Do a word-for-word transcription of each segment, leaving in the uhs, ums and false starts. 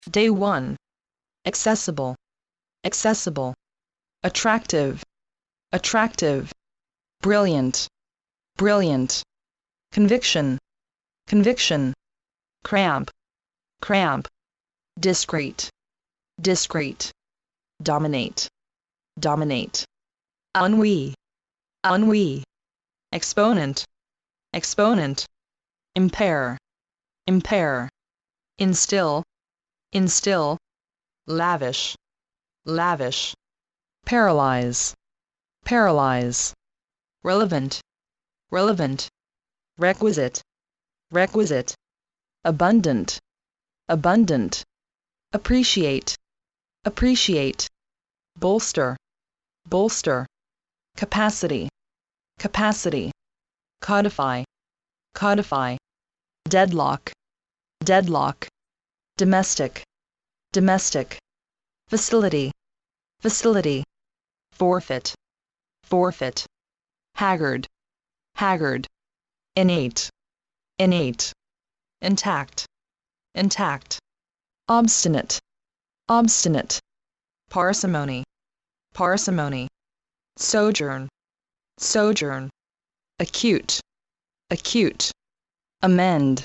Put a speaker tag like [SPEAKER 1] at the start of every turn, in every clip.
[SPEAKER 1] Day one. Accessible, accessible. Attractive, attractive. Brilliant, brilliant. Conviction, conviction. Cramp, cramp. Discreet, discreet. Dominate, dominate. Ennui, ennui. Exponent, exponent. Impair, impair. Instill, instill. Lavish, lavish. Paralyze, paralyze. Relevant, relevant. Requisite, requisite. Abundant, abundant. Appreciate, appreciate. Bolster, bolster. Capacity, capacity. Codify, codify. Deadlock, deadlock. Domestic, domestic. Facility, facility. Forfeit, forfeit. Haggard, haggard. Innate, innate. Intact, intact. Obstinate, obstinate. Parsimony, parsimony. Sojourn, sojourn. Acute, acute. Amend,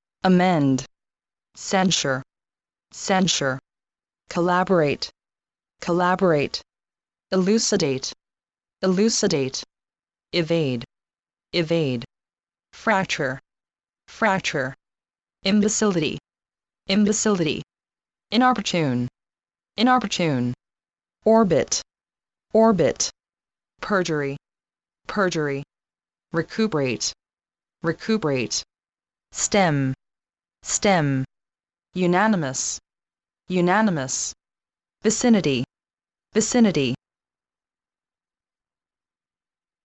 [SPEAKER 1] amend. Censure, censure. Collaborate, collaborate. Elucidate, elucidate. Evade, evade. Fracture, fracture. Imbecility, imbecility. Inopportune, inopportune. Orbit, orbit. Perjury, perjury. Recuperate, recuperate. Stem, stem. Unanimous, unanimous. Vicinity, vicinity.